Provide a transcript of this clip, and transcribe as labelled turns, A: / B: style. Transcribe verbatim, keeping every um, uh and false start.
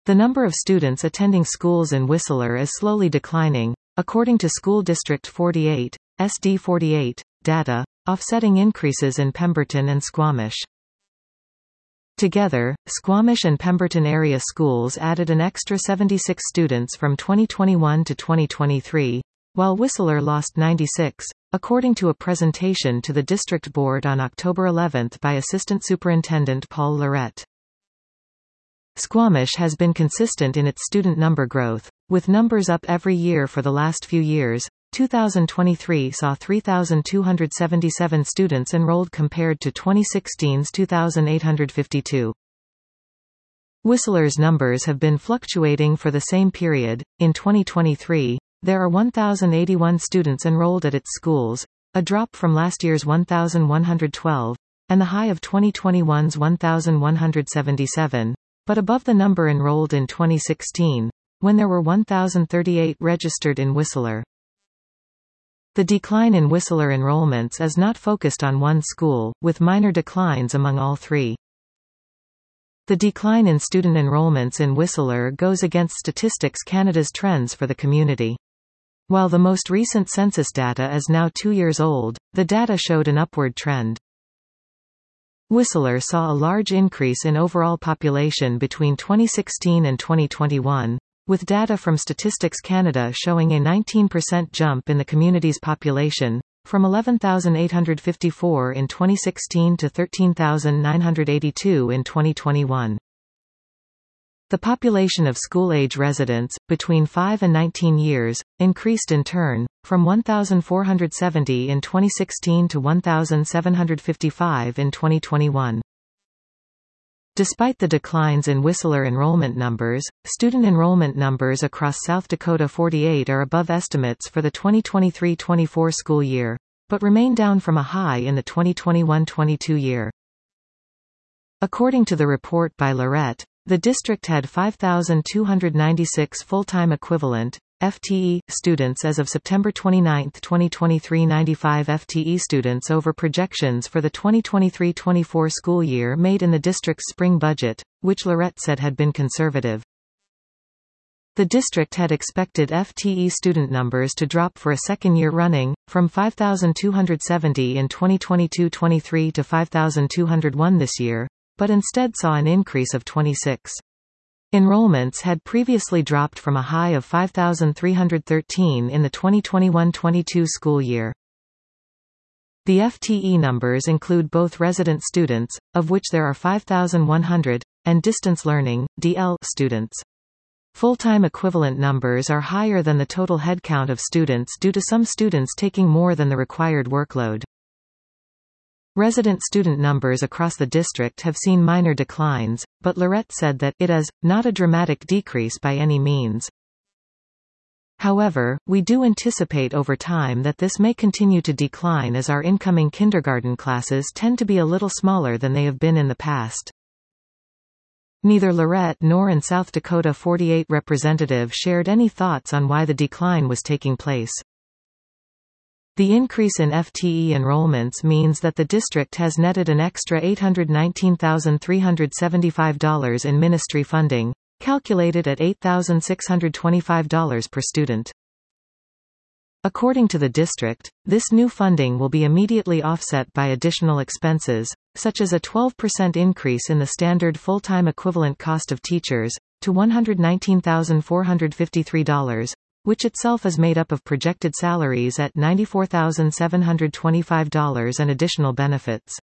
A: The number of students attending schools in Whistler is slowly declining, according to School District forty-eight, S D forty-eight, data, offsetting increases in Pemberton and Squamish. Together, Squamish and Pemberton area schools added an extra seventy-six students from twenty twenty-one to twenty twenty-three, while Whistler lost ninety-six, according to a presentation to the district board on October eleventh by Assistant Superintendent Paul Lorette. Squamish has been consistent in its student number growth, with numbers up every year for the last few years. two thousand twenty-three saw three thousand two hundred seventy-seven students enrolled compared to twenty sixteen's two thousand eight hundred fifty-two. Whistler's numbers have been fluctuating for the same period. In twenty twenty-three, there are one thousand eighty-one students enrolled at its schools, a drop from last year's one thousand one hundred twelve, and the high of twenty twenty-one's one thousand one hundred seventy-seven, but above the number enrolled in twenty sixteen, when there were one thousand thirty-eight registered in Whistler. The decline in Whistler enrollments is not focused on one school, with minor declines among all three. The decline in student enrollments in Whistler goes against Statistics Canada's trends for the community. While the most recent census data is now two years old, the data showed an upward trend. Whistler saw a large increase in overall population between twenty sixteen and twenty twenty-one, with data from Statistics Canada showing a nineteen percent jump in the community's population, from eleven thousand eight hundred fifty-four in twenty sixteen to thirteen thousand nine hundred eighty-two in twenty twenty-one. The population of school-age residents, between five and nineteen years, increased in turn, from one thousand four hundred seventy in twenty sixteen to one thousand seven hundred fifty-five in twenty twenty-one. Despite the declines in Whistler enrollment numbers, student enrollment numbers across South Dakota forty-eight are above estimates for the twenty twenty-three twenty-four school year, but remain down from a high in the twenty twenty-one twenty-two year. According to the report by Lorette, the district had five thousand two hundred ninety-six full-time equivalent F T E students as of September twenty-ninth twenty twenty-three, ninety-five F T E students over projections for the twenty twenty-three twenty-four school year made in the district's spring budget, which Lorette said had been conservative. The district had expected F T E student numbers to drop for a second year running, from five thousand two hundred seventy in twenty twenty-two twenty-three to five thousand two hundred one this year, but instead saw an increase of twenty-six. Enrollments had previously dropped from a high of five thousand three hundred thirteen in the twenty twenty-one twenty-two school year. The F T E numbers include both resident students, of which there are five thousand one hundred, and distance learning D L students. Full-time equivalent numbers are higher than the total headcount of students due to some students taking more than the required workload. Resident student numbers across the district have seen minor declines, but Lorette said that it is not a dramatic decrease by any means. However, we do anticipate over time that this may continue to decline as our incoming kindergarten classes tend to be a little smaller than they have been in the past. Neither Lorette nor an South Dakota forty-eight representative shared any thoughts on why the decline was taking place. The increase in F T E enrollments means that the district has netted an extra eight hundred nineteen thousand three hundred seventy-five dollars in ministry funding, calculated at eight thousand six hundred twenty-five dollars per student. According to the district, this new funding will be immediately offset by additional expenses, such as a twelve percent increase in the standard full-time equivalent cost of teachers, to one hundred nineteen thousand four hundred fifty-three dollars, which itself is made up of projected salaries at ninety-four thousand seven hundred twenty-five dollars and additional benefits.